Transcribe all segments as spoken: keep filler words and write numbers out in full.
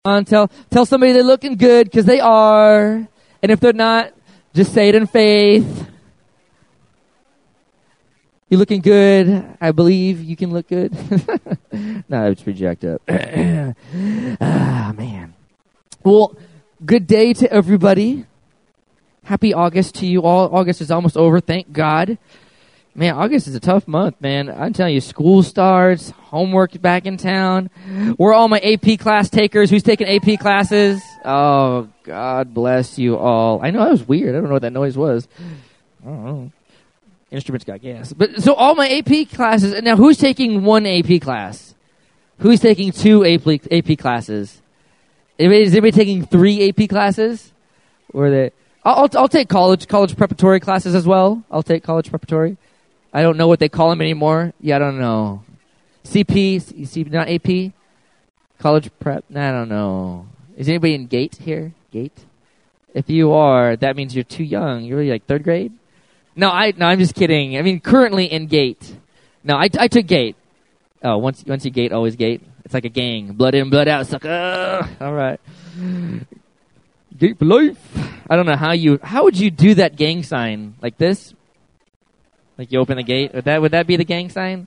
on, tell tell somebody they're looking good, because they are. And if they're not, just say it in faith. You're looking good. I believe you can look good. No, it's pretty jacked up. Ah, man. Well, good day to everybody. Happy August to you all. August is almost over, thank God. Man, August is a tough month, man. I'm telling you, school starts, homework back in town. We're all my A P class takers. Who's taking A P classes? Oh, God bless you all. I know, that was weird. I don't know what that noise was. I don't know. Instruments got gas. But so all my A P classes. Now, who's taking one A P class? Who's taking two A P, A P classes? Anybody, is anybody taking three A P classes? Or they? I'll, I'll, I'll take college college preparatory classes as well. I'll take college preparatory. I don't know what they call them anymore. Yeah, I don't know. C P, C P, not A P? College prep? Nah, I don't know. Is anybody in GATE here? GATE? If you are, that means you're too young. You're really like third grade? No, I no, I'm just kidding. I mean, currently in GATE. No, I, I took GATE. Oh, once once you GATE, always GATE. It's like a gang. Blood in, blood out. It's like, uh, all right. GATE for life. I don't know how you, how would you do that gang sign? Like this? Like you open the gate? Would that, would that be the gang sign?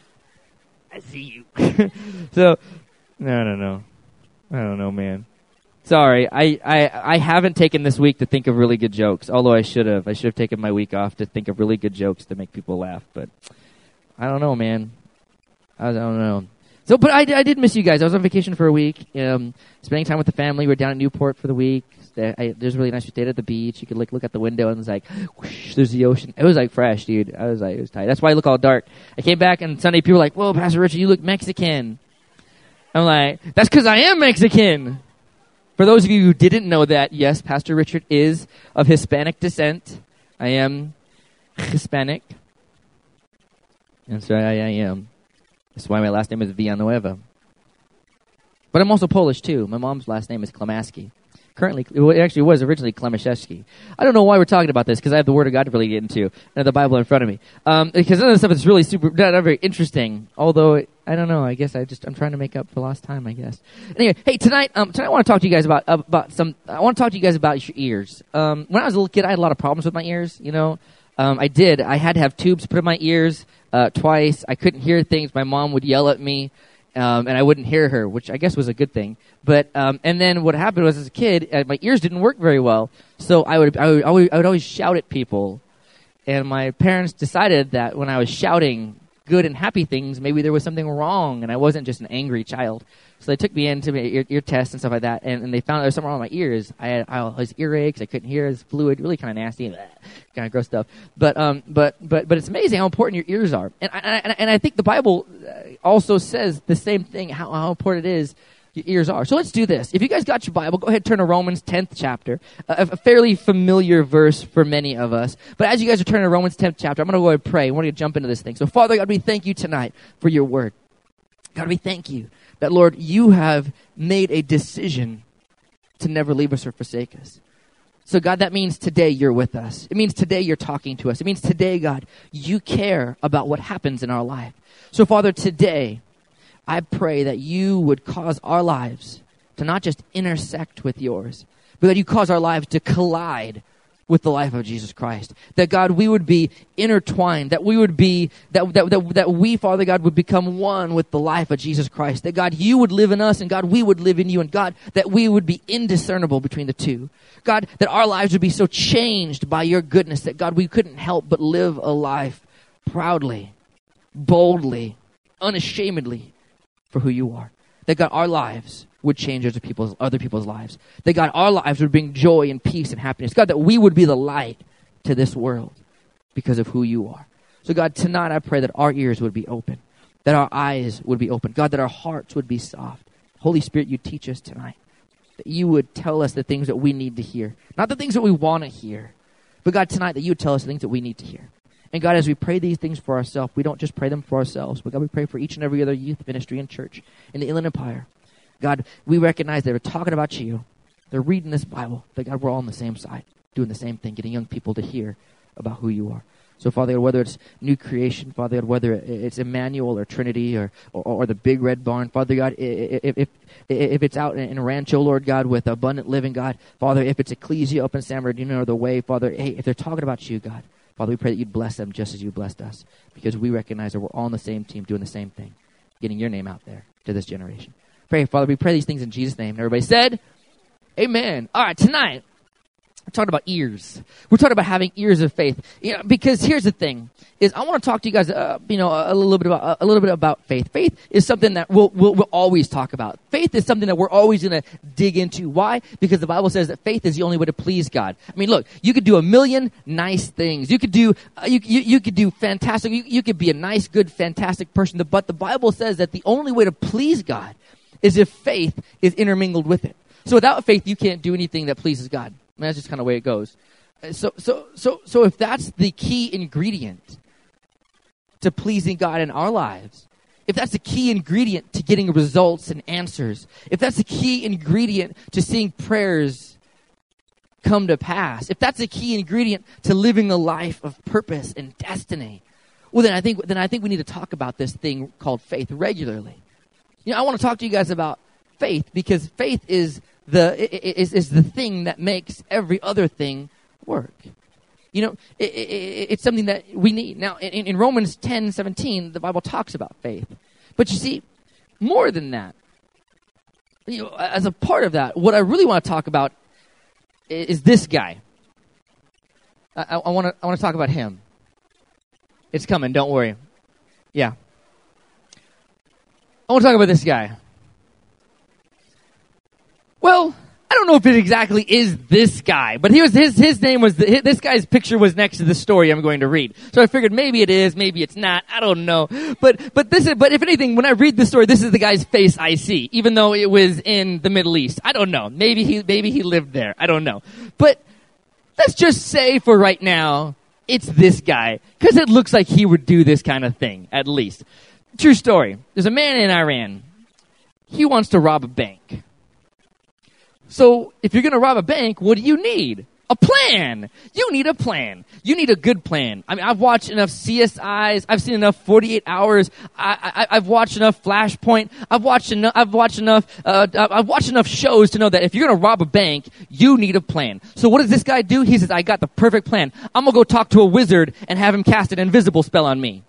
I see you. So, no, no, no. I don't know, man. Sorry, I, I, I haven't taken this week to think of really good jokes, although I should have. I should have taken my week off to think of really good jokes to make people laugh, but I don't know, man. I don't know. So, but I, I did miss you guys. I was on vacation for a week, um, spending time with the family. We were down at Newport for the week. I, there's really nice. We stayed at the beach. You could like look out the window and it was like, whoosh, there's the ocean. It was like fresh, dude. I was like, it was tight. That's why I look all dark. I came back and Sunday people were like, whoa, Pastor Richard, you look Mexican. I'm like, that's because I am Mexican. For those of you who didn't know that, yes, Pastor Richard is of Hispanic descent. I am Hispanic. That's right, I, I am. That's why my last name is Villanueva. But I'm also Polish, too. My mom's last name is Klemaski. Currently, it actually was originally Klemaszewski. I don't know why we're talking about this, because I have the Word of God to really get into, and I have the Bible in front of me. Um, because none of the stuff is really super, not, not very interesting. Although, it, I don't know, I guess I just, I'm trying to make up for lost time, I guess. Anyway, hey, tonight, um, tonight I want to talk to you guys about, uh, about some, I want to talk to you guys about your ears. Um, when I was a little kid, I had a lot of problems with my ears, you know. Um, I did. I had to have tubes put in my ears, uh, twice. I couldn't hear things. My mom would yell at me. Um, and I wouldn't hear her, which I guess was a good thing. But um, and then what happened was, as a kid, uh, my ears didn't work very well, so I would I would always, I would always shout at people. And my parents decided that when I was shouting good and happy things, maybe there was something wrong, and I wasn't just an angry child. So they took me in to my ear, ear test and stuff like that, and, and they found there was something wrong with my ears. I had I was earaches, I couldn't hear, it was fluid, really kind of nasty, kind of gross stuff. But um, but but but it's amazing how important your ears are, and I, and I, and I think the Bible also says the same thing, how how important it is your ears are. So let's do this. If you guys got your Bible, go ahead and turn to Romans tenth chapter, a, a fairly familiar verse for many of us. But as you guys are turning to Romans tenth chapter, I'm going to go ahead and pray. I want to jump into this thing. So Father God, we thank you tonight for your word. God, we thank you that, Lord, you have made a decision to never leave us or forsake us. So, God, that means today you're with us. It means today you're talking to us. It means today, God, you care about what happens in our life. So, Father, today, I pray that you would cause our lives to not just intersect with yours, but that you cause our lives to collide with the life of Jesus Christ. That, God, we would be intertwined, that we would be, that, that, that, that we, Father God, would become one with the life of Jesus Christ. That, God, you would live in us, and God, we would live in you, and God, that we would be indiscernible between the two. God, that our lives would be so changed by your goodness that, God, we couldn't help but live a life proudly, boldly, unashamedly for who you are. That, God, our lives would change other people's, other people's lives. That, God, our lives would bring joy and peace and happiness. God, that we would be the light to this world because of who you are. So, God, tonight I pray that our ears would be open, that our eyes would be open. God, that our hearts would be soft. Holy Spirit, you teach us tonight. That you would tell us the things that we need to hear. Not the things that we want to hear. But, God, tonight that you would tell us the things that we need to hear. And, God, as we pray these things for ourselves, we don't just pray them for ourselves, but, God, we pray for each and every other youth ministry and church in the Inland Empire. God, we recognize they're talking about you. They're reading this Bible. But, God, we're all on the same side, doing the same thing, getting young people to hear about who you are. So, Father God, whether it's new creation, Father God, whether it's Emmanuel or Trinity or, or, or the big red barn, Father God, if, if, if it's out in Rancho, Lord God, with abundant living, God, Father, if it's Ecclesia up in San Bernardino or the Way, Father, hey, if they're talking about you, God, Father, we pray that you'd bless them just as you blessed us, because we recognize that we're all on the same team doing the same thing, getting your name out there to this generation. Pray, Father, we pray these things in Jesus' name. And everybody said, amen. All right, tonight, we're talking about ears. We're talking about having ears of faith. You know, because here's the thing: is I want to talk to you guys, uh, you know, a, a little bit about a little bit about faith. Faith is something that we'll, we'll we'll always talk about. Faith is something that we're always going to dig into. Why? Because the Bible says that faith is the only way to please God. I mean, look, you could do a million nice things. You could do uh, you, you you could do fantastic. You, you could be a nice, good, fantastic person. But the Bible says that the only way to please God is if faith is intermingled with it. So without faith, you can't do anything that pleases God. I mean, that's just kind of the way it goes. So, so, so, so if that's the key ingredient to pleasing God in our lives, if that's the key ingredient to getting results and answers, if that's the key ingredient to seeing prayers come to pass, if that's the key ingredient to living a life of purpose and destiny, well, then I think then I think we need to talk about this thing called faith regularly. You know, I want to talk to you guys about faith because faith is the is is the thing that makes every other thing work. You know, it, it, it's something that we need. Now, in, in Romans ten seventeen, the Bible talks about faith. But you see, more than that, you know, as a part of that, what I really want to talk about is, is this guy. I, I want to I want to talk about him. It's coming, don't worry. Yeah. I want to talk about this guy. Well, I don't know if it exactly is this guy, but he was, his his name was, the, this guy's picture was next to the story I'm going to read. So I figured maybe it is, maybe it's not, I don't know. But but this is, but if anything, when I read the story, this is the guy's face I see, even though it was in the Middle East. I don't know. Maybe he maybe he lived there. I don't know. But let's just say for right now, it's this guy, because it looks like he would do this kind of thing, at least. True story. There's a man in Iran. He wants to rob a bank. So if you're going to rob a bank, what do you need? A plan. You need a plan. You need a good plan. I mean, I've watched enough C S Is. I've seen enough forty-eight hours. I, I, I've watched enough Flashpoint. I've watched enough. I've watched enough. Uh, I've watched enough shows to know that if you're going to rob a bank, you need a plan. So what does this guy do? He says, "I got the perfect plan. I'm gonna go talk to a wizard and have him cast an invisible spell on me."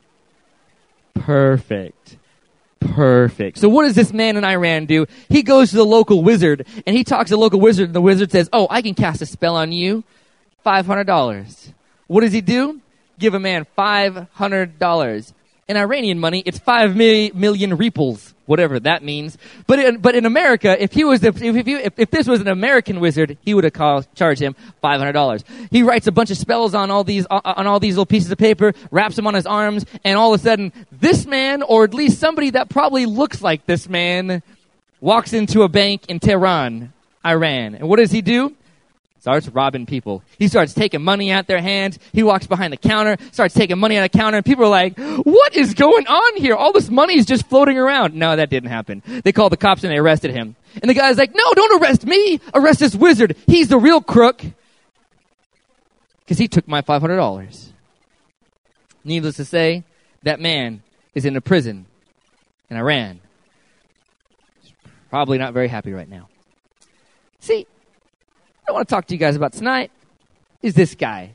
Perfect. Perfect. So what does this man in Iran do? He goes to the local wizard, and he talks to the local wizard, and the wizard says, "Oh, I can cast a spell on you. five hundred dollars. What does he do? Give a man five hundred dollars. In Iranian money, it's five mi- million rieples, whatever that means. But in, but in America, if he was if if, you, if if this was an American wizard, he would have called, charged him five hundred dollars. He writes a bunch of spells on all these uh, on all these little pieces of paper, wraps them on his arms, and all of a sudden, this man, or at least somebody that probably looks like this man, walks into a bank in Tehran, Iran. And what does he do? Starts robbing people. He starts taking money out their hands. He walks behind the counter, starts taking money out of the counter, and people are like, "What is going on here? All this money is just floating around." No, that didn't happen. They called the cops and they arrested him. And the guy's like, "No, don't arrest me. Arrest this wizard. He's the real crook. Because he took my five hundred dollars. Needless to say, that man is in a prison in Iran. He's probably not very happy right now. See, what I want to talk to you guys about tonight is this guy.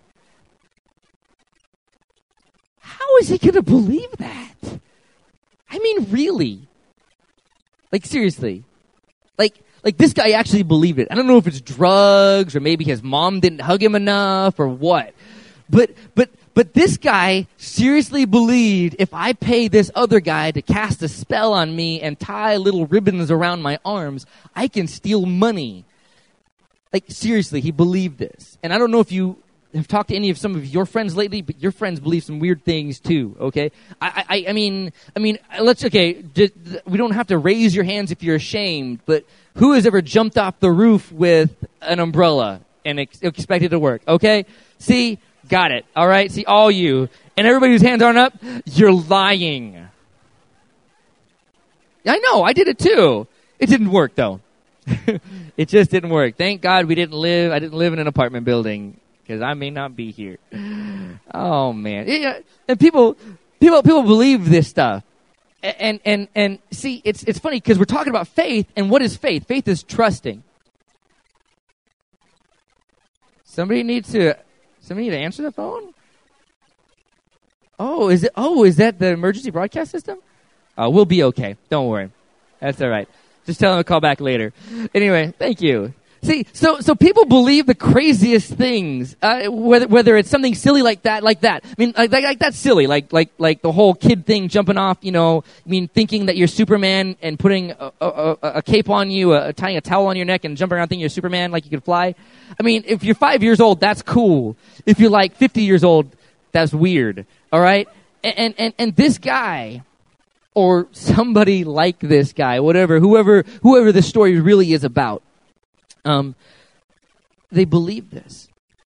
How is he going to believe that? I mean, really? Like, seriously. Like, like this guy actually believed it. I don't know if it's drugs or maybe his mom didn't hug him enough or what. But, but, but this guy seriously believed if I pay this other guy to cast a spell on me and tie little ribbons around my arms, I can steal money. Like, seriously, he believed this. And I don't know if you have talked to any of some of your friends lately, but your friends believe some weird things too, okay? I I, I mean, I mean, let's, okay, just, we don't have to raise your hands if you're ashamed, but who has ever jumped off the roof with an umbrella and ex- expected to work, okay? See, got it, all right? See, all you. And everybody whose hands aren't up, you're lying. I know, I did it too. It didn't work, though. It just didn't work. Thank God we didn't live, I didn't live in an apartment building. because I may not be here. Oh man, yeah, and people, people, people believe this stuff, and and and see, it's it's funny because we're talking about faith, and what is faith? Faith is trusting. Somebody needs to, somebody need to answer the phone. Oh, is it? Oh, is that the emergency broadcast system? Uh, we'll be okay. Don't worry. That's all right. Just tell them to call back later. Anyway, thank you. See, so so people believe the craziest things, uh, whether whether it's something silly like that, like that. I mean, like, like like that's silly, like like like the whole kid thing, jumping off. You know, I mean, thinking that you're Superman and putting a, a, a, a cape on you, uh, tying a towel on your neck, and jumping around thinking you're Superman, like you could fly. I mean, if you're five years old, that's cool. If you're like fifty years old, that's weird. All right, and and and this guy, or somebody like this guy, whatever, whoever whoever this story really is about. Um, they believe this,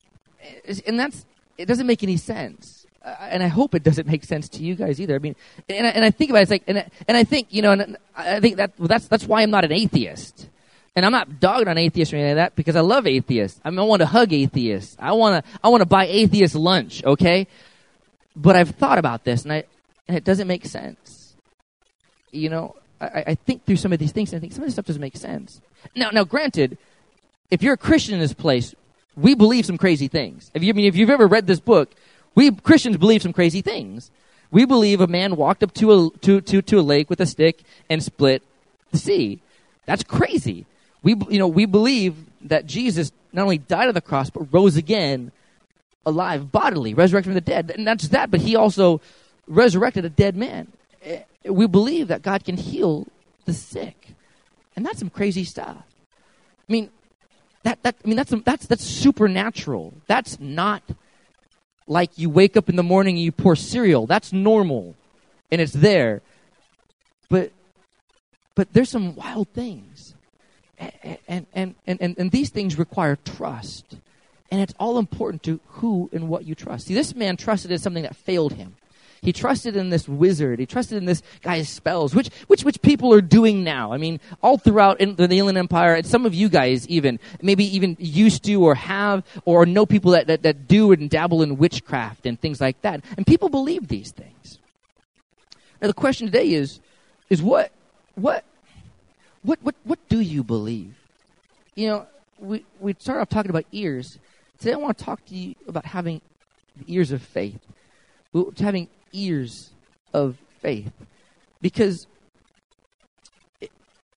and that's, it doesn't make any sense, uh, and I hope it doesn't make sense to you guys either. I mean, and I, and I think about it, it's like, and I, and I think, you know, and I think that well, that's that's why I'm not an atheist, and I'm not dogging on atheists or anything like that, because I love atheists. I mean, I want to hug atheists. I want to I want to buy atheist lunch, okay? But I've thought about this, and I and it doesn't make sense. You know, I, I think through some of these things, and I think some of this stuff doesn't make sense. Now, now, granted, if you're a Christian in this place, we believe some crazy things. If you, I mean, if you've ever read this book, we Christians believe some crazy things. We believe a man walked up to a to to, to a lake with a stick and split the sea. That's crazy. We you know we believe that Jesus not only died on the cross but rose again, alive bodily, resurrected from the dead. And not just that, but he also resurrected a dead man. We believe that God can heal the sick, and that's some crazy stuff. I mean. That, that, I mean, that's, that's, that's supernatural. That's not like you wake up in the morning and you pour cereal. That's normal, and it's there. But, but there's some wild things. And, and, and, and, and these things require trust. And it's all important to who and what you trust. See, this man trusted in something that failed him. He trusted in this wizard. He trusted in this guy's spells, which which which people are doing now. I mean, all throughout in the Inland Empire, and some of you guys even, maybe even used to or have or know people that, that, that do and dabble in witchcraft and things like that. And people believe these things. Now the question today is, is what, what, what, what, what do you believe? You know, we, we started off talking about ears. Today I want to talk to you about having the ears of faith. Having ears of faith, because it,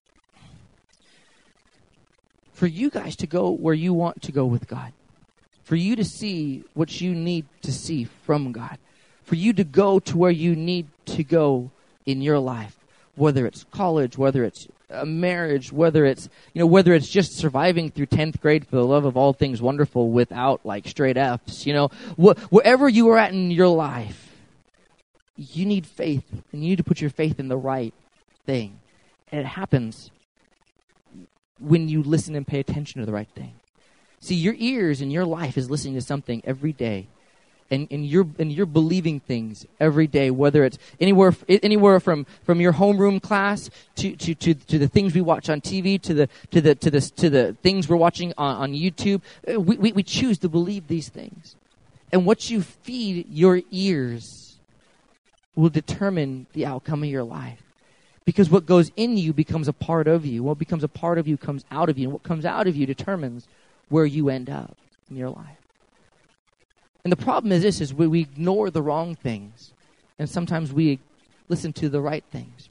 for you guys to go where you want to go with God, for you to see what you need to see from God, for you to go to where you need to go in your life, whether it's college, whether it's a marriage, whether it's, you know, whether it's just surviving through tenth grade for the love of all things wonderful without like straight F's, you know, wh- wherever you are at in your life, you need faith, and you need to put your faith in the right thing. And it happens when you listen and pay attention to the right thing. See, your ears and your life is listening to something every day. And, and you're and you're believing things every day, whether it's anywhere anywhere from, from your homeroom class to, to, to, to the things we watch on T V to the to the to the to the things we're watching on, on YouTube. We, we we choose to believe these things, and what you feed your ears will determine the outcome of your life. Because what goes in you becomes a part of you. What becomes a part of you comes out of you. And what comes out of you determines where you end up in your life. And the problem is this, is we, we ignore the wrong things. And sometimes we listen to the right things.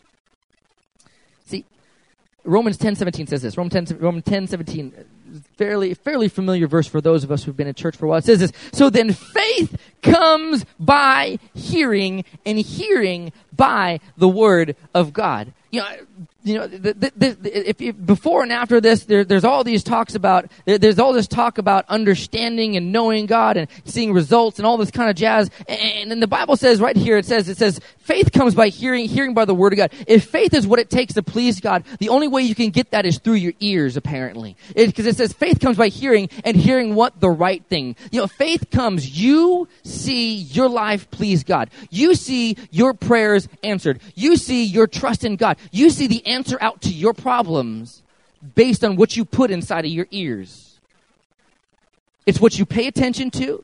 See, Romans ten seventeen says this. Romans ten, Romans ten seventeen, fairly, fairly familiar verse for those of us who've been in church for a while. It says this, so then faith comes by hearing, and hearing by the word of God. You know, you know, the, the, the, if, if before and after this, there, there's all these talks about, there, there's all this talk about understanding and knowing God and seeing results and all this kind of jazz. And, and then the Bible says right here, it says, it says, faith comes by hearing, hearing by the word of God. If faith is what it takes to please God, the only way you can get that is through your ears, apparently. Because it, it says faith comes by hearing, and hearing what? The right thing. You know, faith comes, you see your life please God. You see your prayers answered. You see your trust in God. You see the answer out to your problems based on what you put inside of your ears. It's what you pay attention to.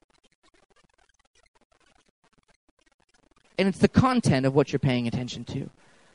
And it's the content of what you're paying attention to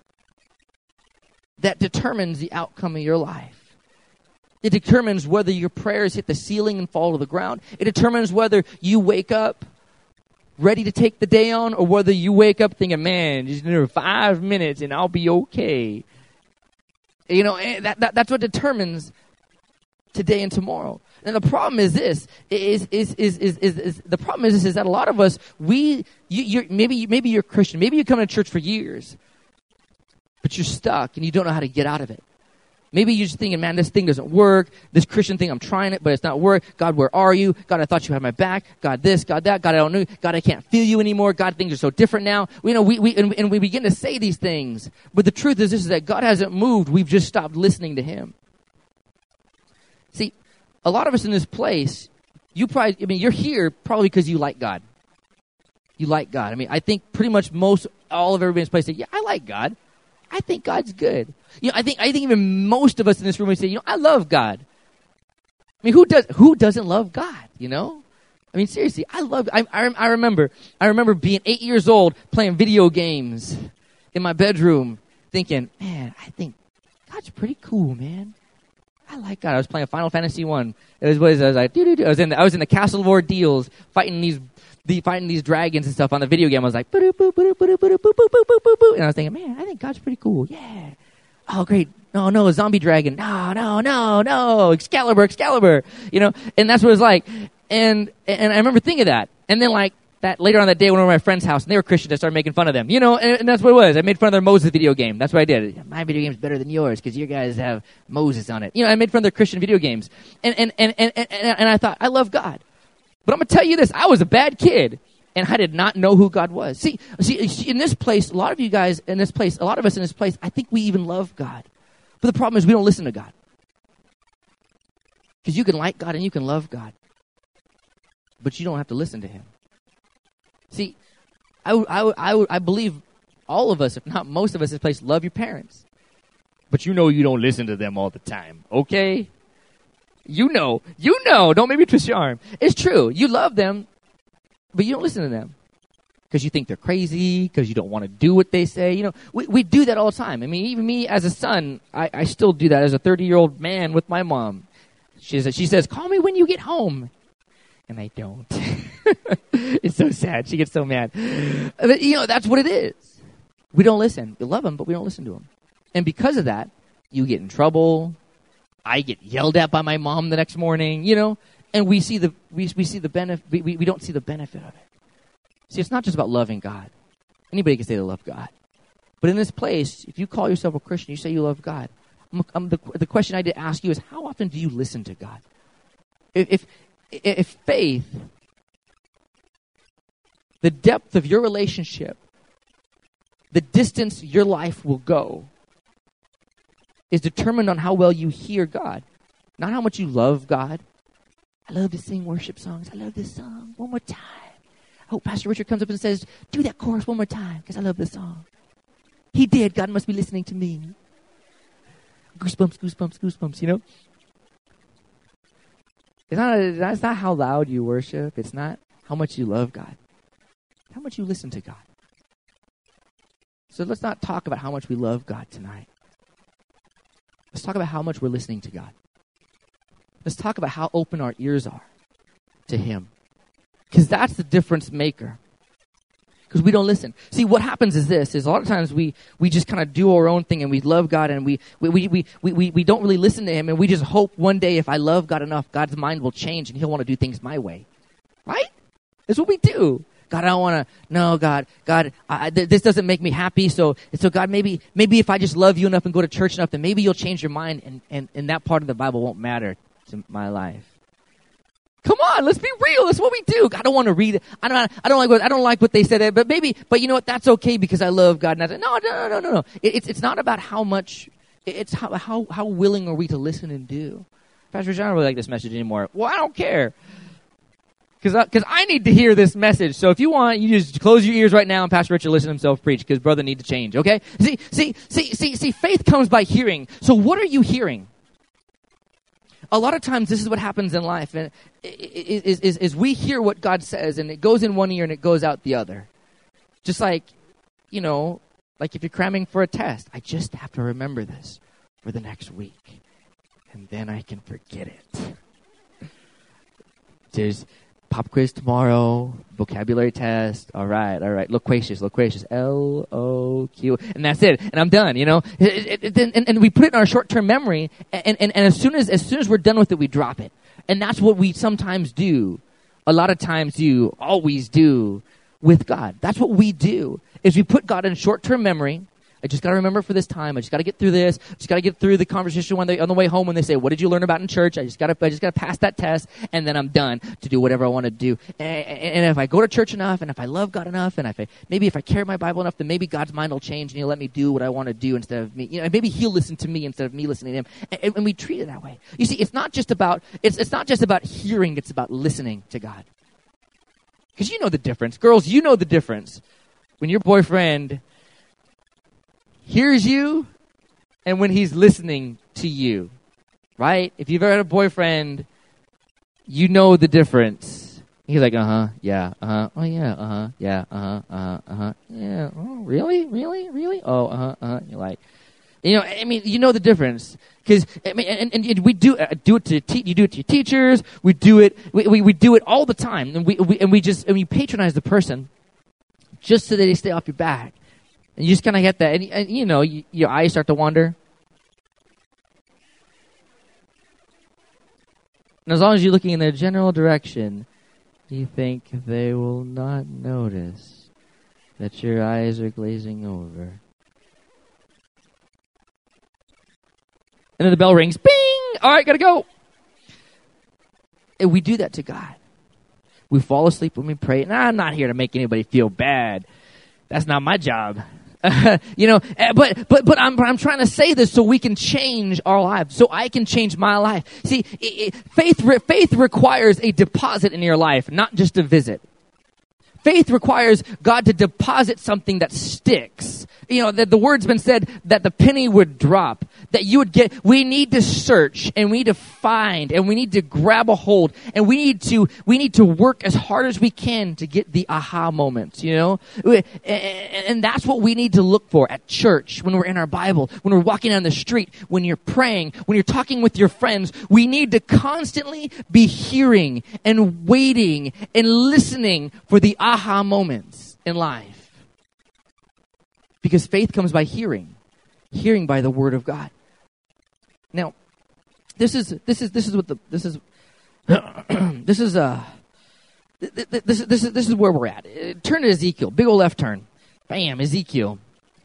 that determines the outcome of your life. It determines whether your prayers hit the ceiling and fall to the ground. It determines whether you wake up ready to take the day on, or whether you wake up thinking, man, just another five minutes and I'll be okay. You know, that, that that's what determines today and tomorrow. And the problem is this: is is is is is, is the problem is this, is that a lot of us, we you, you're maybe maybe you're Christian, maybe you come to church for years, but you're stuck and you don't know how to get out of it. Maybe you're just thinking, man, this thing doesn't work. This Christian thing, I'm trying it, but it's not work. God, where are you? God, I thought you had my back. God, this, God, that. God, I don't know. God, I can't feel you anymore. God, things are so different now. We you know we we and, and we begin to say these things, but the truth is this: is that God hasn't moved. We've just stopped listening to Him. See, a lot of us in this place, you probably, I mean, you're here probably because you like God. You like God. I mean, I think pretty much most, all of everybody in this place say, yeah, I like God. I think God's good. You know, I think I think even most of us in this room would say, you know, I love God. I mean, who does who doesn't love God? You know, I mean, seriously, I love. I I, I remember I remember being eight years old playing video games in my bedroom, thinking, man, I think God's pretty cool, man. I like God. I was playing Final Fantasy One. It was, was I was like, doo doo doo. I was in the, I was in the Castle of Ordeals, fighting these. The, fighting these dragons and stuff on the video game. I was like, boo boo boo boo boo boo boo boo boo boo boo, and I was thinking, man, I think God's pretty cool. Yeah. Oh, great. No, no, a zombie dragon. No, no, no, no. Excalibur, Excalibur. You know, and that's what it was like. And and I remember thinking that. And then like that later on that day, when we were at my friend's house, and they were Christians, I started making fun of them. You know, and, and that's what it was. I made fun of their Moses video game. That's what I did. My video game's better than yours because you guys have Moses on it. You know, I made fun of their Christian video games. And and and and and, and I thought, I love God. But I'm going to tell you this, I was a bad kid, and I did not know who God was. See, see, in this place, a lot of you guys in this place, a lot of us in this place, I think we even love God. But the problem is we don't listen to God. Because you can like God and you can love God, but you don't have to listen to Him. See, I, I, I, I believe all of us, if not most of us in this place, love your parents. But you know you don't listen to them all the time, okay? You know, you know, don't make me twist your arm. It's true. You love them, but you don't listen to them because you think they're crazy, because you don't want to do what they say. You know, we, we do that all the time. I mean, even me as a son, I, I still do that as a thirty-year-old man with my mom. She says, she says, call me when you get home. And I don't. It's so sad. She gets so mad. But, you know, that's what it is. We don't listen. We love them, but we don't listen to them. And because of that, you get in trouble. I get yelled at by my mom the next morning, you know, and we see the we we see the benefit. We, we we don't see the benefit of it. See, it's not just about loving God. Anybody can say they love God, but in this place, if you call yourself a Christian, you say you love God. I'm, I'm the the question I did ask you is, how often do you listen to God? If if, if faith, the depth of your relationship, the distance your life will go, is determined on how well you hear God, not how much you love God. I love to sing worship songs. I love this song. One more time. I hope Pastor Richard comes up and says, do that chorus one more time because I love this song. He did. God must be listening to me. Goosebumps, goosebumps, goosebumps, you know? It's not, that's not how loud you worship. It's not how much you love God. How much you listen to God. So let's not talk about how much we love God tonight. Let's talk about how much we're listening to God. Let's talk about how open our ears are to Him. Because that's the difference maker. Because we don't listen. See, what happens is this, is a lot of times we, we just kind of do our own thing and we love God and we, we, we, we, we, we don't really listen to Him, and we just hope one day if I love God enough, God's mind will change and He'll want to do things my way. Right? That's what we do. God, I don't want to, no, God, God, I, th- this doesn't make me happy, so so God, maybe maybe if I just love you enough and go to church enough, then maybe you'll change your mind, and, and, and that part of the Bible won't matter to my life. Come on, let's be real. That's what we do. I don't want to read it. I don't. I don't like what I don't like what they said. But maybe. But you know what? That's okay because I love God. And I said, no, no, no, no, no. It, it's it's not about how much. It's how how how willing are we to listen and do. Pastor John, I don't really like this message anymore. Well, I don't care. Because because I, I need to hear this message. So if you want, you just close your ears right now and Pastor Richard listen to himself preach because brother need to change. Okay? See see see see see. Faith comes by hearing. So what are you hearing? a lot of times this is what happens in life, and is, is, is we hear what God says, and it goes in one ear and it goes out the other. Just like, you know, like if you're cramming for a test, I just have to remember this for the next week, and then I can forget it. There's pop quiz tomorrow, vocabulary test. All right, all right. Loquacious, loquacious. L O Q. And that's it. And I'm done, you know. It, it, it, and, and we put it in our short-term memory, and, and, and as soon as as soon as we're done with it, we drop it. And that's what we sometimes do. A lot of times you always do with God. That's what we do, is we put God in short-term memory. I just got to remember for this time. I just got to get through this. I just got to get through the conversation when they, on the way home when they say, what did you learn about in church? I just got to I just got to pass that test, and then I'm done to do whatever I want to do. And, and if I go to church enough, and if I love God enough, and if I, maybe if I carry my Bible enough, then maybe God's mind will change, and he'll let me do what I want to do instead of me. You know, maybe he'll listen to me instead of me listening to him. And, and we treat it that way. You see, it's not just about it's it's not just about hearing. It's about listening to God. Because you know the difference. Girls, you know the difference. When your boyfriend hears you and when he's listening to you, right? If you've ever had a boyfriend, you know the difference. He's like, uh-huh, yeah, uh-huh, oh yeah, uh-huh, yeah, uh-huh, uh-huh, uh-huh, yeah, oh, really, really, really? Oh, uh-huh, uh-huh. You're like, you know, I mean, you know the difference. Because, I mean, and, and, and we do, uh, do it to, te- you do it to your teachers, we do it, we, we, we do it all the time, and we, we, and we just, and we patronize the person just so that they stay off your back. And you just kind of get that, and, and you know, you, your eyes start to wander. And as long as you're looking in their general direction, you think they will not notice that your eyes are glazing over. And then the bell rings. Bing! All right, gotta go. And we do that to God. We fall asleep when we pray. Nah, I'm not here to make anybody feel bad. That's not my job. Uh, you know, but but but I'm I'm trying to say this so we can change our lives, so I can change my life. See, it, it, faith re, faith requires a deposit in your life, not just a visit. Faith requires God to deposit something that sticks. You know, that the word's been said that the penny would drop, that you would get, we need to search and we need to find and we need to grab a hold and we need to, we need to work as hard as we can to get the aha moments, you know? And that's what we need to look for at church, when we're in our Bible, when we're walking down the street, when you're praying, when you're talking with your friends. We need to constantly be hearing and waiting and listening for the aha moments in life. Because faith comes by hearing, hearing by the word of God. Now, this is this is this is what the this is this is uh this this this is this is where we're at. Turn to Ezekiel, big old left turn, bam, Ezekiel.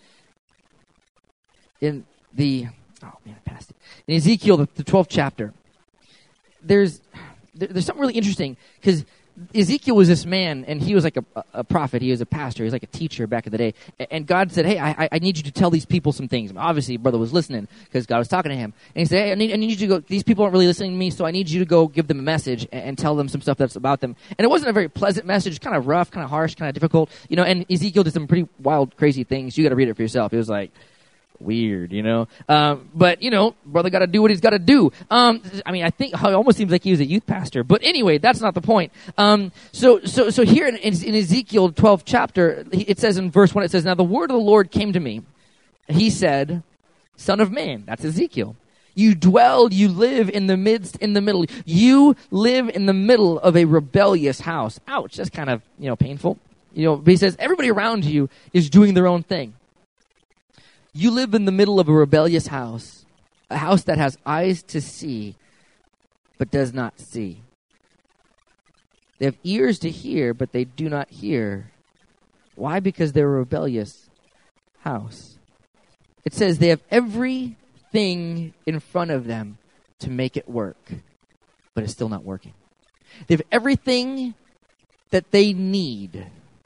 In the oh man, I passed it. In Ezekiel, the, the twelfth chapter, there's there, there's something really interesting because Ezekiel was this man, and he was like a, a prophet. He was a pastor. He was like a teacher back in the day. And God said, hey, I, I need you to tell these people some things. And obviously, brother was listening because God was talking to him. And he said, hey, I need, I need you to go, these people aren't really listening to me, so I need you to go give them a message and, and tell them some stuff that's about them. And it wasn't a very pleasant message, kind of rough, kind of harsh, kind of difficult. You know, and Ezekiel did some pretty wild, crazy things. You got to read it for yourself. It was like, weird, you know. Um, but, you know, brother got to do what he's got to do. Um, I mean, I think it almost seems like he was a youth pastor. But anyway, that's not the point. Um, so so, so here in, in Ezekiel twelfth chapter, it says in verse one, it says, now the word of the Lord came to me. And he said, Son of man, that's Ezekiel. You dwell, you live in the midst, in the middle. You live in the middle of a rebellious house. Ouch, that's kind of, you know, painful. You know, but he says, everybody around you is doing their own thing. You live in the middle of a rebellious house, a house that has eyes to see, but does not see. They have ears to hear, but they do not hear. Why? Because they're a rebellious house. It says they have everything in front of them to make it work, but it's still not working. They have everything that they need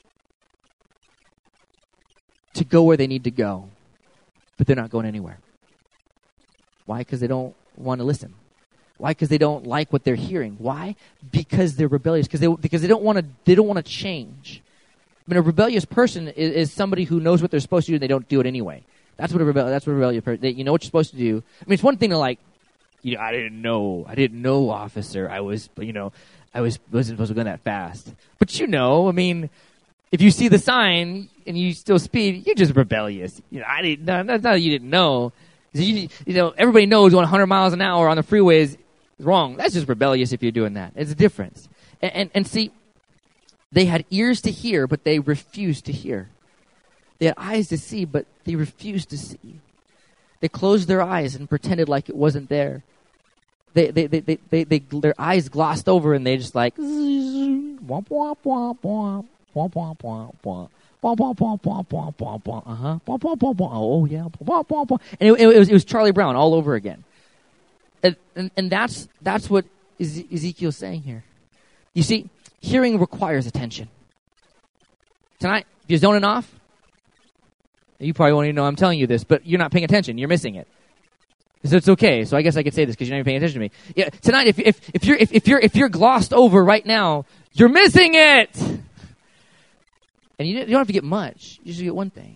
to go where they need to go, but they're not going anywhere. Why? Because they don't want to listen. Why? Because they don't like what they're hearing. Why? Because they're rebellious. Because they because they don't want to they don't want to change. I mean, a rebellious person is, is somebody who knows what they're supposed to do and they don't do it anyway. That's what a rebel. That's what a rebellious person. They, you know what you're supposed to do. I mean, it's one thing to like you know, I didn't know. I didn't know, officer. I was, you know, I was, wasn't supposed to go that fast. But you know, I mean, if you see the sign and you still speed, you're just rebellious. You know, I didn't, no, that's not that you didn't know. You, you know, everybody knows going one hundred miles an hour on the freeway is wrong. That's just rebellious if you're doing that. It's a difference. And, and, and see, they had ears to hear, but they refused to hear. They had eyes to see, but they refused to see. They closed their eyes and pretended like it wasn't there. They, they, they, they, they, they their eyes glossed over, and they just like, womp, womp, womp, womp, womp, womp, womp, womp. Bom, bom, bom, bom, bom, bom, bom, uh-huh. Bom, bom, bom, bom. Oh, yeah. Bom, bom, bom. And it, it, was, it was Charlie Brown all over again. And, and, and that's that's what Ezekiel's saying here. You see, hearing requires attention. Tonight, if you're zoning off, you probably won't even know I'm telling you this, but you're not paying attention. You're missing it. So it's okay. So I guess I could say this because you're not even paying attention to me. Yeah, tonight, if if if you're if, if you're if you're glossed over right now, you're missing it. And you don't have to get much. You just get one thing.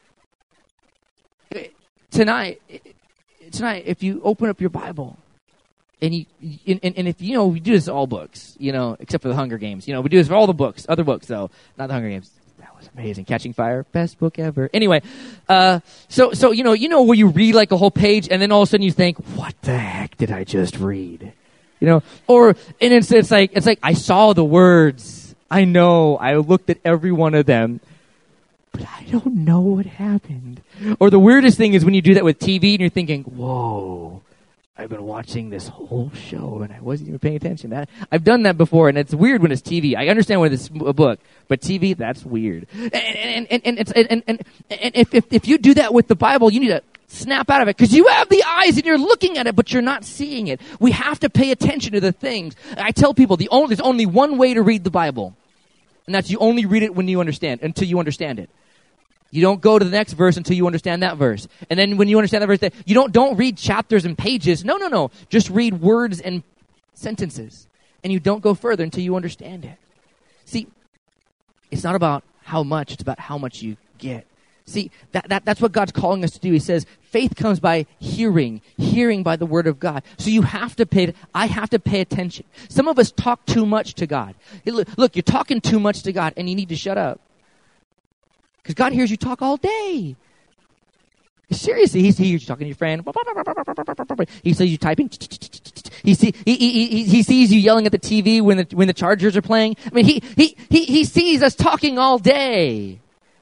Tonight, tonight, if you open up your Bible, and you, and, and if you know, we do this all books, you know, except for the Hunger Games. You know, we do this for all the books, other books though, not the Hunger Games. That was amazing. Catching Fire, best book ever. Anyway, uh, so so you know, you know where you read like a whole page, and then all of a sudden you think, what the heck did I just read? You know, or and it's it's like it's like I saw the words. I know, I looked at every one of them, but I don't know what happened. Or the weirdest thing is when you do that with T V and you're thinking, whoa, I've been watching this whole show and I wasn't even paying attention. That, I've done that before, and it's weird when it's T V. I understand when it's a book, but T V, that's weird. And, and, and, and, it's, and, and, and if, if, if you do that with the Bible, you need to snap out of it, because you have the eyes and you're looking at it, but you're not seeing it. We have to pay attention to the things. I tell people the only, there's only one way to read the Bible. And that's you only read it when you understand, until you understand it. You don't go to the next verse until you understand that verse. And then when you understand that verse, you don't don't read chapters and pages. No, no, no. Just read words and sentences. And you don't go further until you understand it. See, it's not about how much, it's about how much you get. See, that, that that's what God's calling us to do. He says, faith comes by hearing, hearing by the word of God. So you have to pay, I have to pay attention. Some of us talk too much to God. Look, you're talking too much to God, and you need to shut up. Because God hears you talk all day. Seriously, he hears you talking to your friend. He sees you typing. He, see, he, he, he, he sees you yelling at the T V when the, when the Chargers are playing. I mean, he, he, he, he sees us talking all day.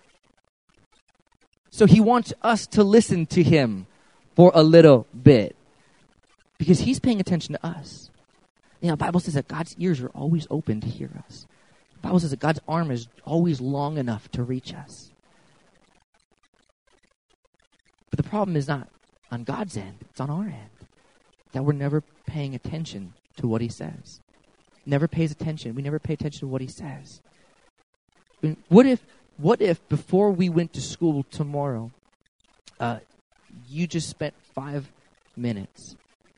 So he wants us to listen to him for a little bit, because he's paying attention to us. You know, the Bible says that God's ears are always open to hear us. The Bible says that God's arm is always long enough to reach us. But the problem is not on God's end. It's on our end. That we're never paying attention to what he says. Never pays attention. We never pay attention to what he says. I mean, what if... What if before we went to school tomorrow, uh, you just spent five minutes,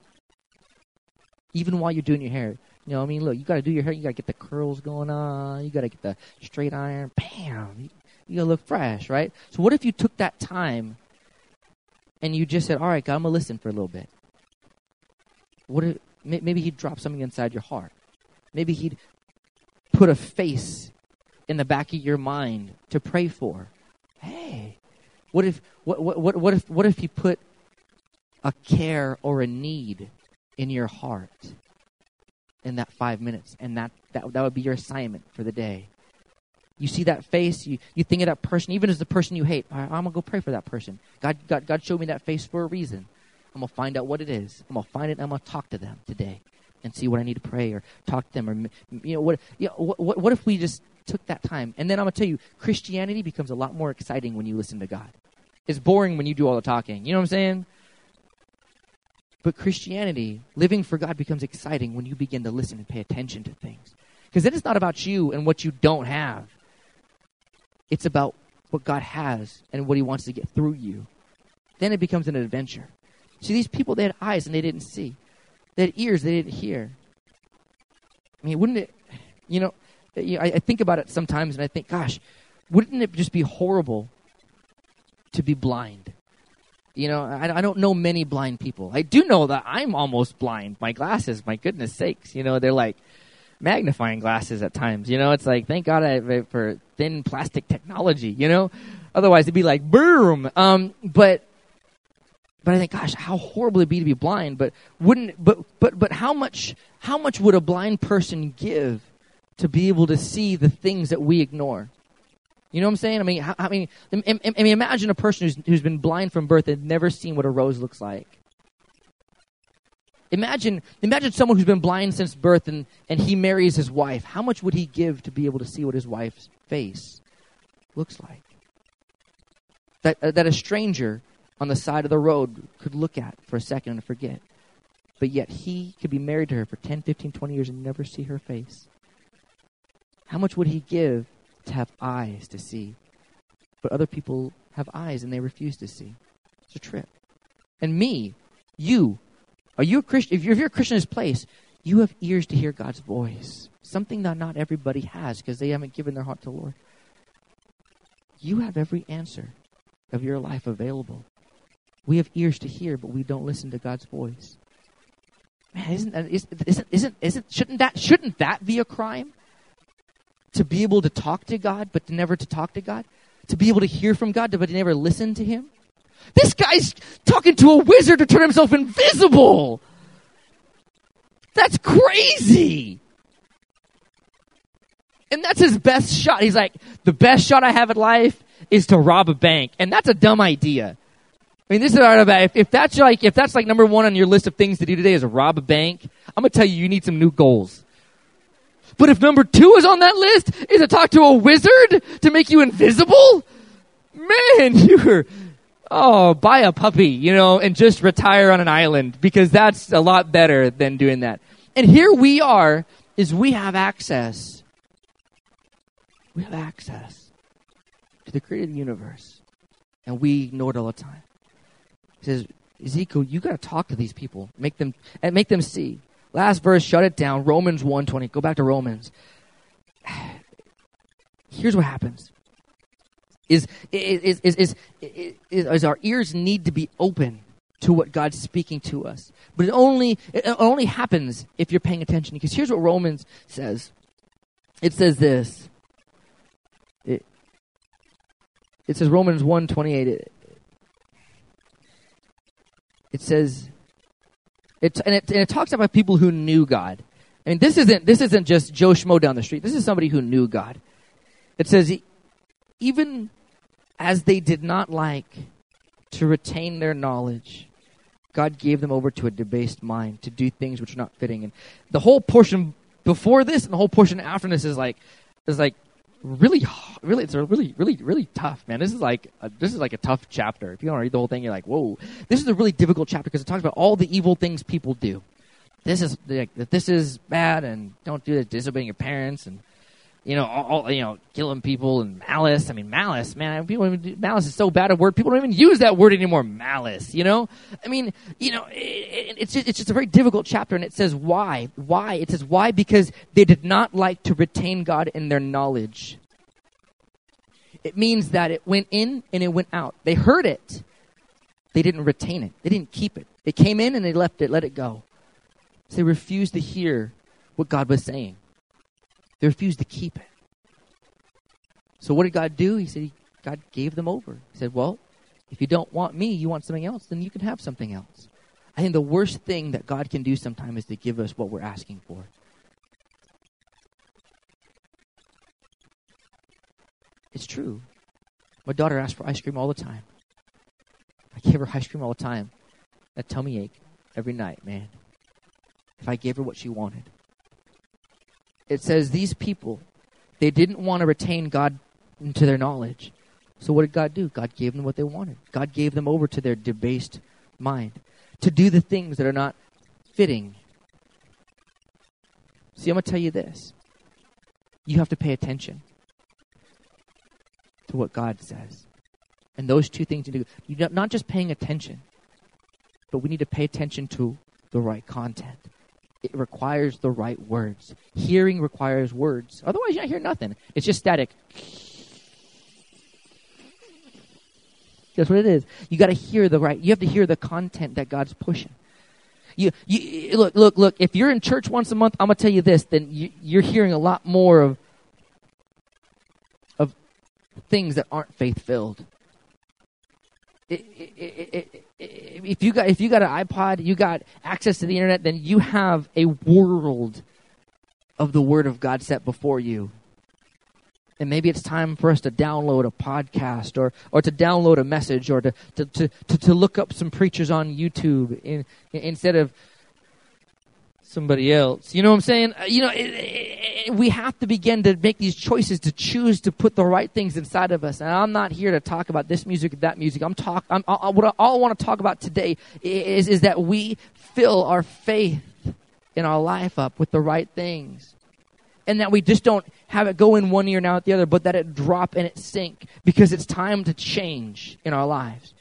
even while you're doing your hair? You know, I mean, look, you got to do your hair. You got to get the curls going on. You got to get the straight iron. Bam! You, you got to look fresh, right? So what if you took that time and you just said, all right, God, I'm going to listen for a little bit. What if, maybe he'd drop something inside your heart. Maybe he'd put a face in the back of your mind to pray for. Hey, what if what what what if what if you put a care or a need in your heart in that five minutes, and that that that would be your assignment for the day? You see that face, you you think of that person, even as the person you hate. I'm gonna go pray for that person. God God God showed me that face for a reason. I'm gonna find out what it is. I'm gonna find it. And I'm gonna talk to them today and see what I need to pray or talk to them, or you know what you know, what, what what if we just took that time? And then I'm going to tell you, Christianity becomes a lot more exciting when you listen to God. It's boring when you do all the talking. You know what I'm saying? But Christianity, living for God, becomes exciting when you begin to listen and pay attention to things. Because then it's not about you and what you don't have. It's about what God has and what he wants to get through you. Then it becomes an adventure. See, these people, they had eyes and they didn't see. They had ears they didn't hear. I mean, wouldn't it, you know, I think about it sometimes, and I think, gosh, wouldn't it just be horrible to be blind? You know, I, I don't know many blind people. I do know that I'm almost blind. My glasses, my goodness sakes, you know, they're like magnifying glasses at times. You know, it's like, thank God I, for thin plastic technology, you know? Otherwise, it'd be like, boom. Um, but but I think, gosh, how horrible it'd be to be blind. But wouldn't but but but how much how much would a blind person give to be able to see the things that we ignore? You know what I'm saying? I mean, how, I mean, I mean, I mean, imagine a person who's who's been blind from birth and never seen what a rose looks like. Imagine, imagine someone who's been blind since birth and, and he marries his wife. How much would he give to be able to see what his wife's face looks like? That uh, that a stranger on the side of the road could look at for a second and forget. But yet he could be married to her for ten, fifteen, twenty years and never see her face. How much would he give to have eyes to see? But other people have eyes and they refuse to see. It's a trip. And me, you, are you a Christian? If you're, if you're a Christian in this place, you have ears to hear God's voice. Something that not everybody has because they haven't given their heart to the Lord. You have every answer of your life available. We have ears to hear, but we don't listen to God's voice. Man, isn't that, isn't, isn't, isn't, isn't, shouldn't that, shouldn't that be a crime? To be able to talk to God, but never to talk to God? To be able to hear from God, but to never listen to Him? This guy's talking to a wizard to turn himself invisible. That's crazy. And that's his best shot. He's like, the best shot I have at life is to rob a bank. And that's a dumb idea. I mean, this is not about, if, if that's like, if that's like number one on your list of things to do today is rob a bank, I'm going to tell you, you need some new goals. But if number two is on that list, is to talk to a wizard to make you invisible? Man, you're, oh, buy a puppy, you know, and just retire on an island because that's a lot better than doing that. And here we are, is we have access. We have access to the creator of the universe. And we ignore it all the time. He says, Ezekiel, you got to talk to these people. Make them, and make them see. Last verse, shut it down. Romans one twenty. Go back to Romans. Here's what happens. Is, is, is, is, is, is our ears need to be open to what God's speaking to us. But it only, it only happens if you're paying attention. Because here's what Romans says. It says this. It, it says Romans one twenty-eight. It, it says... It, and, it, and it talks about people who knew God. I mean, this isn't this isn't just Joe Schmo down the street. This is somebody who knew God. It says, even as they did not like to retain their knowledge, God gave them over to a debased mind to do things which are not fitting. And the whole portion before this and the whole portion after this is like is like really, really, it's a really, really, really tough, man. This is like a, this is like a tough chapter. If you don't read the whole thing, you're like, whoa. This is a really difficult chapter because it talks about all the evil things people do. This is like this is bad, and don't do this, disobeying your parents, and you know, all, you know, killing people and malice. I mean, malice, man. People don't even do, malice is so bad a word. People don't even use that word anymore. Malice, you know. I mean, you know, it, it, it's just, it's just a very difficult chapter, and it says why? Why? It says why because they did not like to retain God in their knowledge. It means that it went in and it went out. They heard it. They didn't retain it. They didn't keep it. It came in and they left it, let it go. So they refused to hear what God was saying. They refused to keep it. So what did God do? He said, he, God gave them over. He said, well, if you don't want me, you want something else, then you can have something else. I think the worst thing that God can do sometimes is to give us what we're asking for. It's true. My daughter asked for ice cream all the time. I gave her ice cream all the time. That tummy ache every night, man. If I gave her what she wanted. It says these people, they didn't want to retain God into their knowledge. So what did God do? God gave them what they wanted. God gave them over to their debased mind to do the things that are not fitting. See, I'm going to tell you this. You have to pay attention to what God says. And those two things you do. You're not just paying attention, but we need to pay attention to the right content. It requires the right words. Hearing requires words. Otherwise, you don't hear nothing. It's just static. That's what it is. You got to hear the right. You have to hear the content that God's pushing. You, you look, look, look. If you're in church once a month, I'm gonna tell you this. Then you, you're hearing a lot more of of things that aren't faith filled. If you got if you got an iPod, you got access to the internet, then you have a world of the Word of God set before you. And maybe it's time for us to download a podcast or, or to download a message or to, to, to, to, to look up some preachers on YouTube in, in, instead of somebody else. You know what I'm saying? You know, it, it, we have to begin to make these choices to choose to put the right things inside of us. And I'm not here to talk about this music or that music. I'm talk. I'm, I, what I, all I want to talk about today is, is that we fill our faith in our life up with the right things. And that we just don't have it go in one ear and out the other, but that it drop and it sink because it's time to change in our lives.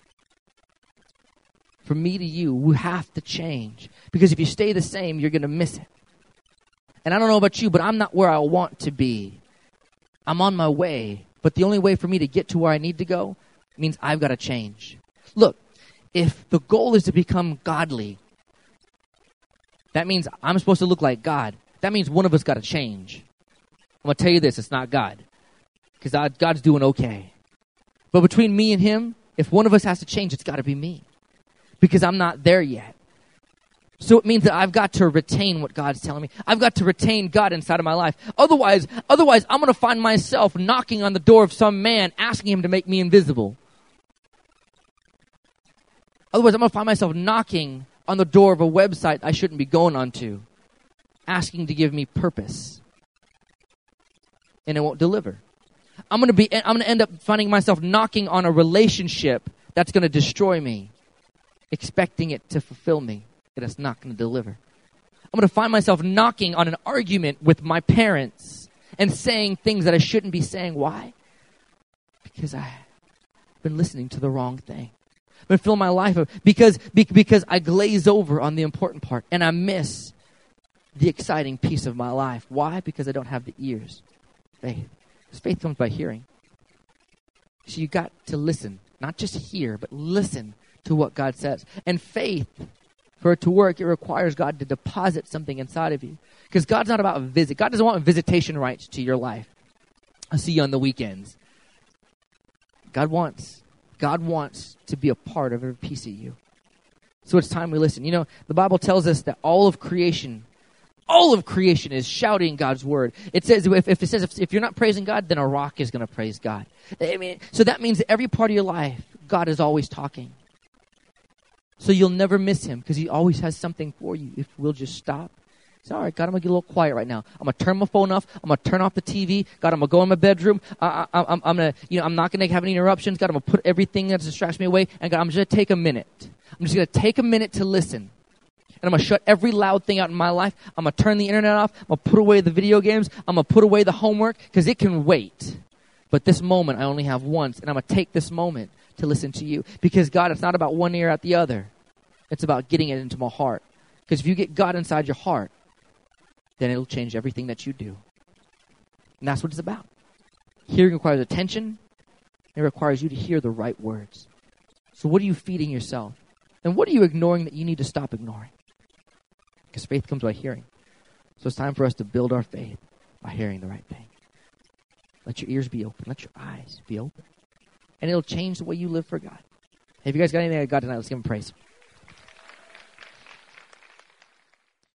From me to you, we have to change. Because if you stay the same, you're going to miss it. And I don't know about you, but I'm not where I want to be. I'm on my way. But the only way for me to get to where I need to go means I've got to change. Look, if the goal is to become godly, that means I'm supposed to look like God. That means one of us got to change. I'm going to tell you this, it's not God. Because God, God's doing okay. But between me and him, if one of us has to change, it's got to be me. Because I'm not there yet. So it means that I've got to retain what God's telling me. I've got to retain God inside of my life. Otherwise, otherwise I'm going to find myself knocking on the door of some man, asking him to make me invisible. Otherwise, I'm going to find myself knocking on the door of a website I shouldn't be going onto, asking to give me purpose. And it won't deliver. I'm going to be I'm going to end up finding myself knocking on a relationship that's going to destroy me, expecting it to fulfill me, and it's not going to deliver. I'm going to find myself knocking on an argument with my parents and saying things that I shouldn't be saying. Why? Because I've been listening to the wrong thing. I've been filling my life up because because I glaze over on the important part and I miss the exciting piece of my life. Why? Because I don't have the ears. Faith. Because faith comes by hearing. So you got to listen. Not just hear, but listen to what God says. And faith, for it to work, it requires God to deposit something inside of you. Because God's not about a visit. God doesn't want visitation rights to your life. I'll see you on the weekends. God wants, God wants to be a part of every piece of you. So it's time we listen. You know, the Bible tells us that all of creation All of creation is shouting God's word. It says, if, if it says, if, if you're not praising God, then a rock is going to praise God. I mean, so that means that every part of your life, God is always talking. So you'll never miss him because he always has something for you if we'll just stop. Say, all right, God, I'm going to get a little quiet right now. I'm going to turn my phone off. I'm going to turn off the T V. God, I'm going to go in my bedroom. I, I, I'm, I'm going to, you know, I'm not going to have any interruptions. God, I'm going to put everything that distracts me away. And God, I'm just going to take a minute. I'm just going to take a minute to listen. And I'm going to shut every loud thing out in my life. I'm going to turn the internet off. I'm going to put away the video games. I'm going to put away the homework because it can wait. But this moment I only have once. And I'm going to take this moment to listen to you. Because God, it's not about one ear out the other. It's about getting it into my heart. Because if you get God inside your heart, then it'll change everything that you do. And that's what it's about. Hearing requires attention. It requires you to hear the right words. So what are you feeding yourself? And what are you ignoring that you need to stop ignoring? Because faith comes by hearing. So it's time for us to build our faith by hearing the right thing. Let your ears be open. Let your eyes be open. And it'll change the way you live for God. Have you guys got anything at God tonight? Let's give him praise.